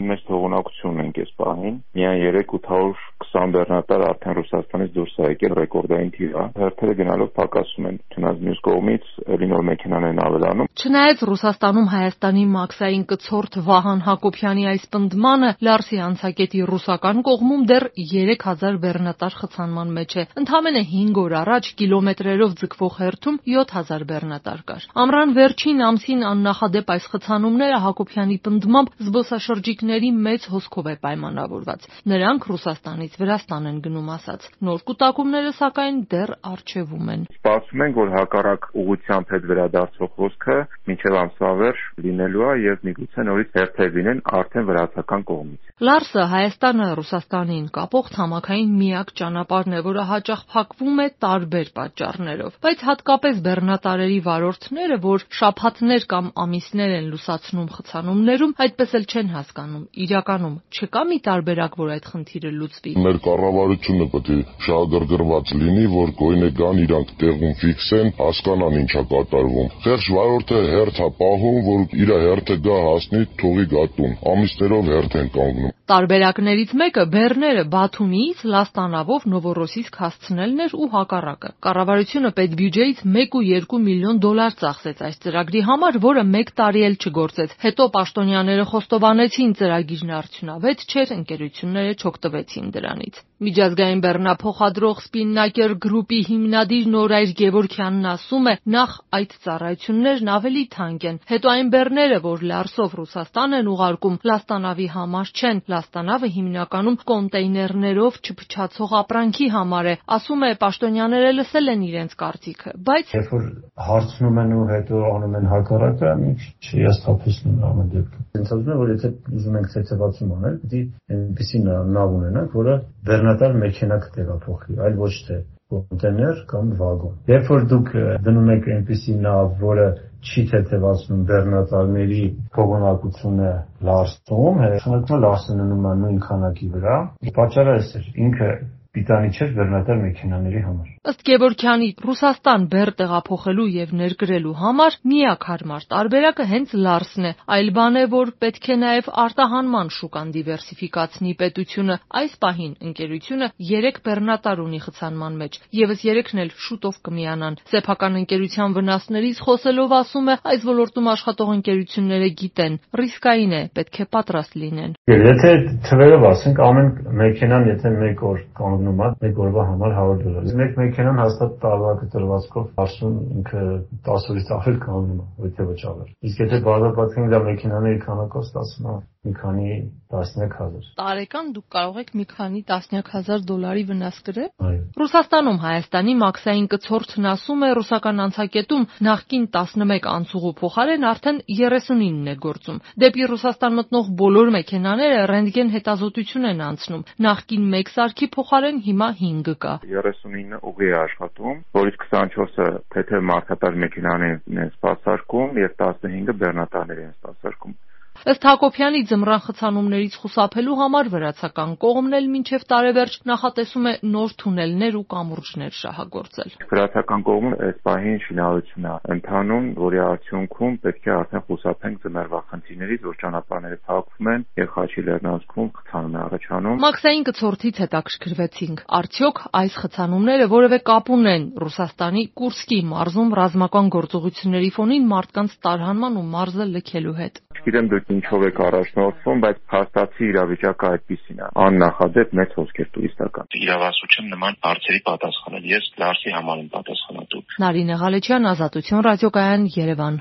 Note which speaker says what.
Speaker 1: Մեծ թողունակություն ենք այս պահին։ Միայն 3-820 բեռնատար արդեն Ռուսաստանից դուրս է եկել, ռեկորդային թիվ է։ Հերթերը գնալով պակասում են, չնայած մյուս կողմից նոր մեքենաներն ավելանում։
Speaker 2: Չնայած Ռուսաստանում Հայաստանի մաքսային կցորդ Վահան Հակոբյանի այս պնդմանը, Լարսի անցակետի ռուսական կողմում դեռ 3000 բեռնատար խցանման մեջ է։ Ընդամենը 5 օր առաջ կիլոմետրերով ձգվող հերթում 7000 բեռնատար կար։ Ամռան վերջին ամսին աննախադեպ այս խցանումները Հակոբյանի պնդմամբ զբոսաշրջիկների մեծ հոսքով է պայմանավորված։ Նրանք Ռուսաստանից Վրաստան են գնում ասած։ Նոր կուտակումները սակայն դեռ առջևում են։
Speaker 1: Սպասում ենք, որ հակառակ ուղղությամբ հետ վերադարձող հոսքը մինչև ամսվա վերջ լինելու է եւ միգուցե նորից հերթեր լինեն արդեն վրացական կողմից։
Speaker 2: Լարսը Հայաստանը Ռուսաստանին կապող ցամաքային միակ ճանապարհն է, որը հաճախ փակվում է տարբեր պատճառներով, բայց հատկապես բեռնատարերի վարորդները, որ շաբաթներ կամ ամիսներ են լուսացնում խցանումներում, այդպես էլ չեն հասկանում։ Իրականում չկա մի տարբերակ, որ այդ խնդիրը լուծվի։
Speaker 3: Մեր կառավարությունը պետք է շահագրգռված լինի, որ գոյնե գան իրանք տեղում ֆիքսեն, հասկանան ինչա կատարվում։ Խեղճ վարորդը հերթ է պահում, որ իր հերթը գա հասնի, թողի գա տուն։ Ամիսներով հերթ են կանգնում։
Speaker 2: Տարբերակներից մեկը բեռները Բաթումիից Լաստանավով Նովորոսիսկ հասցնելն էր ու հակառակը։ Կառավարությունը պետբյուջեից 1.2 միլիոն դոլար ծախսեց այս ծրագրի համար, որը 1 տարի էլ չգործեց։ Հետո պաշտոնյաները խոստովանեցին ծրագիրն արդյունավետ չէր, ընկերությունները չօգտվեցին դրանից։ Միջազգային բեռնափոխադրող Spinnaker Group-ի հիմնադիր Նորայր Գևորգյանն ասում է, նախ այդ ծառայություններն ավելի թանկ են, հետո այն բեռները, որ Լարսով Ռուսաստան են ուղարկում, Լաստանավի համար չեն։ Լաստանավը հիմնականում կոնտեյներներով չփչացող ապրանքի համար է, ասում է պաշտոնյաները լսել են իրենց կարծիքը, բայց
Speaker 4: երբ որ հարցնում են ու հետո անում են հակառակը, չի հաստատվում ամեն դեպքում։ Ինձ թվում է, որ եթե ուզում ենք ցեցվածում անել, պիտի այնպեսի նավ ունենանք, որը բեռնատար մեքենա կտեղափոխի, այլ ոչ թե կոնտեյներ կամ վագոն։ Երբ որ դուք դնում եք այնպեսի նավ, որը չի թեթևացնում բեռնատարների փողունակությունը Լարսում, հետո Լարսը ննում է նույն քանակի վրա։ Պատճառը էս էր, ինքը պիտանի չէր բեռնատար մեքենաների համար։
Speaker 2: Ըստ Գևորգյանի, Ռուսաստան բեռ տեղափոխելու եւ ներկրելու համար միակ հարմար տարբերակը հենց Լարսն է, այլ բան է, որ պետք է նաեւ արտահանման շուկան դիվերսիֆիկացնի պետությունը։ Այս պահին ընկերությունը 3 բեռնատար ունի խցանման մեջ, եւս 3-ն էլ շուտով կմիանան։ Սեփական ընկերության վնասներից խոսելով ասում է, այս ոլորտում աշխատող ընկերությունները գիտեն, ռիսկային է, պետք է պատրաստ լինեն։
Speaker 4: Եթե թվերով ասենք, ամեն մեքենան եթե 1 օր կանգնում է, 1 օրվա համար $100։ Մեկ մեքենան հաստատ տարվա կտրվածքով ասում ինքը 10 օրից ավել կանգնում է, ոչ թե ոչ ավել։ Իսկ եթե բազմապատկենք դա մեքենաների քանակով ստացվում է մի քանի տասնյակ հազար։
Speaker 2: Տարեկան դուք կարող եք մի քանի տասնյակ հազար դոլարի վնաս կրել։
Speaker 4: Այո։
Speaker 2: Ռուսաստանում Հայաստանի մաքսային կցորդն ասում է, ռուսական անցակետում նախկին 11 անցուղու փոխարեն արդեն 39-ն է գործում։ Դեպի Ռուսաստան մտնող բոլոր մեքենաները ռենտգեն հետազոտություն են անցնում։ Նախկին 1 սարքի փոխարեն հիմա 5 կա։
Speaker 1: 39 ուղի է աշխատում, որից 24-ը թեթև մարդատար մեքենաներն են սպասարկում եւ 15-ը բեռնատարներ են սպասարկում։
Speaker 2: Ըստ Հակոբյանի, ձմռան խցանումներից խուսափելու համար վրացական կողմն էլ մինչև տարեվերջ նախատեսում է նոր թունելներ ու կամուրջներ շահագործել։
Speaker 1: Վրացական կողմը այս պահին շինարարություն է ընթանում, որի արդյունքում պետք է արդեն խուսափենք ձմեռվա խնդիրներից, որ ճանապարհները փակվում են եւ Խաչի լեռնանցքում խցանում է առաջանում։
Speaker 2: Մաքսային կցորդից հետաքրքրվեցինք, արդյոք այս խցանումները որևէ կապ ունեն Ռուսաստանի Կուրսկի մարզում ռազմական գործողությունների ֆոնին մարդկանց տարհանման ու մարզը լքելու հետ։
Speaker 1: Չգիտեմ դուք ինչով եք առաջնորդվում, բայց փաստացի իրավիճակը այդպիսին է։ Աննախադեպ մեծ հոսքեր տուրիստական։ Իրավասության նման հարցերի պատասխանել ես Լարսի համար եմ պատասխանատու։
Speaker 2: Նարինե Ղալեչյան, Ազատություն ռադիոկայան, Երևան։